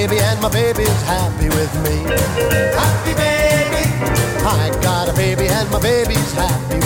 baby and my baby's happy with me. Happy baby, I got a baby and my baby's happy